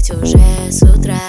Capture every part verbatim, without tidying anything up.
забыть уже с утра.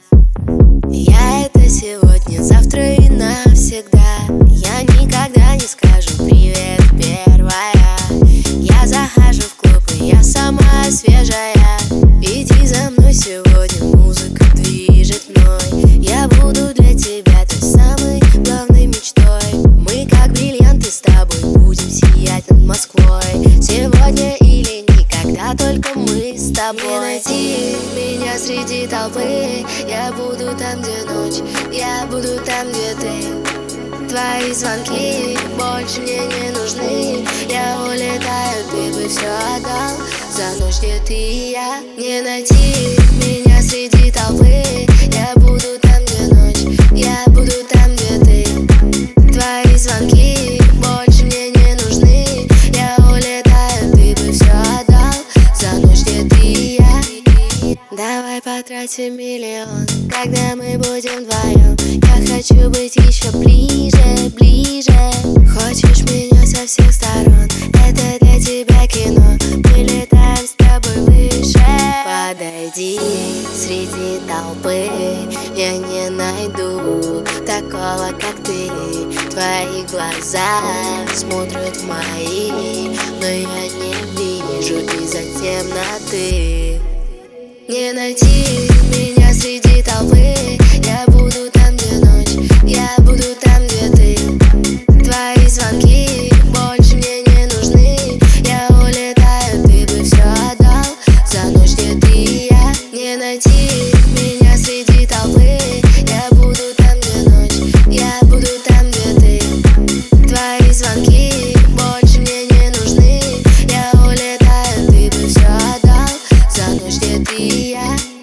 Я это сегодня, завтра и навсегда. Я никогда не скажу привет первая. Я захожу в клуб, и я сама свежая. Иди за мной сегодня, музыка движет мной. Я буду для тебя той самой главной мечтой. Мы как бриллианты с тобой будем сиять над Москвой. Сегодня или никогда, только мы с тобой. Не найти меня среди толпы. Я буду там, где ночь, я буду там, где ты. Твои звонки больше мне не нужны. Я улетаю, ты бы все отдал за ночь, где ты и я. Не найти меня среди толпы. Я буду там, где ночь, я буду там, где ты. Твои звонки больше мне не нужны. Я улетаю, ты бы все отдал за ночь, где ты и я. Давай потратим миллион, когда мы будем вдвоем. Я хочу быть еще ближе, ближе. Хочешь меня со всех сторон, это для тебя кино. Мы летаем с тобой выше. Подойди среди толпы, я не найду такого, как ты. Твои глаза смотрят в мои, но я не вижу из-за темноты. Не найти меня среди толпы. Я буду там, где ночь, я буду там, где ты. Твои звонки больше мне не нужны. Я улетаю, ты бы все отдал за ночь, где ты и я. Не найти меня среди толпы. Я буду там, где ночь, я буду там, где ты. Твои звонки больше мне не нужны. Я улетаю, ты бы все отдал за ночь, где ты и я.